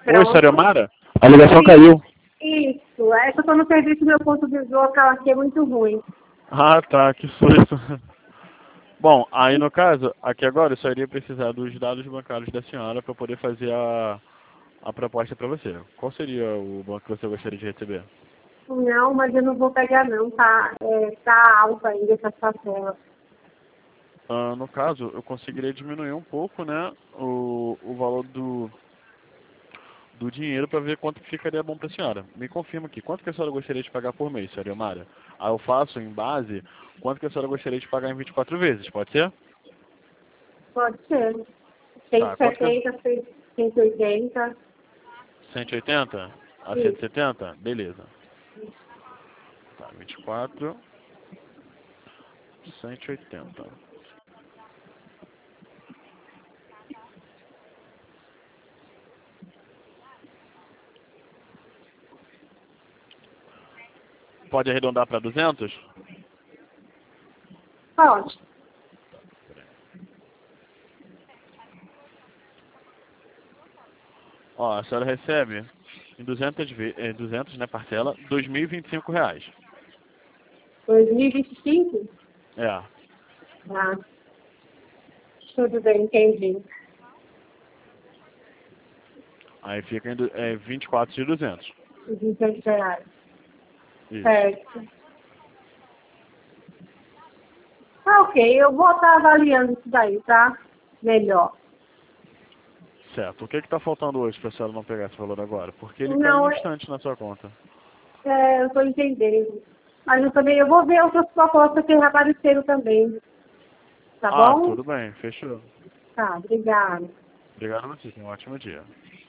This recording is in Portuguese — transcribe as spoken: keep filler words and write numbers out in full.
Oi, senhora Mara? A ligação caiu. Isso, é que eu tô no serviço, meu ponto de local aqui é muito ruim. Ah, tá, que susto. Bom, aí no caso, aqui agora eu só iria precisar dos dados bancários da senhora para poder fazer a, a proposta para você. Qual seria o banco que você gostaria de receber? Não, mas eu não vou pegar não, tá, é, tá alta ainda essa parcela. Ah, no caso, eu conseguiria diminuir um pouco, né, o, o valor do, do dinheiro para ver quanto que ficaria bom para a senhora. Me confirma aqui, quanto que a senhora gostaria de pagar por mês, senhora Mara? Aí eu faço em base, quanto que a senhora gostaria de pagar em vinte e quatro vezes, pode ser? Pode ser. Tá, quanto que... cento e setenta, cento e oitenta. cento e oitenta a cento e Isso. setenta? Beleza. Tá, vinte e quatro, cento e oitenta. Pode arredondar para duzentos? Pode. Ó, a senhora recebe em duzentos, ve- eh, duzentos, né, parcela, dois mil e vinte e cinco reais. dois mil e vinte e cinco? É. Ah, tudo bem, entendi. Aí fica em du- é, vinte e quatro de duzentos. duzentos reais. Isso. Certo. Ah, ok, eu vou estar avaliando isso daí, tá? Melhor. Certo. O que que tá faltando hoje para a senhora não pegar esse valor agora? Porque ele cai Não, um é, instante na sua conta. é, eu estou entendendo. Mas eu também eu vou ver outras propostas que já apareceram também. Tá Ah, bom? tudo bem. Fechou. Tá, obrigada. Obrigado a você. Tenha um ótimo dia.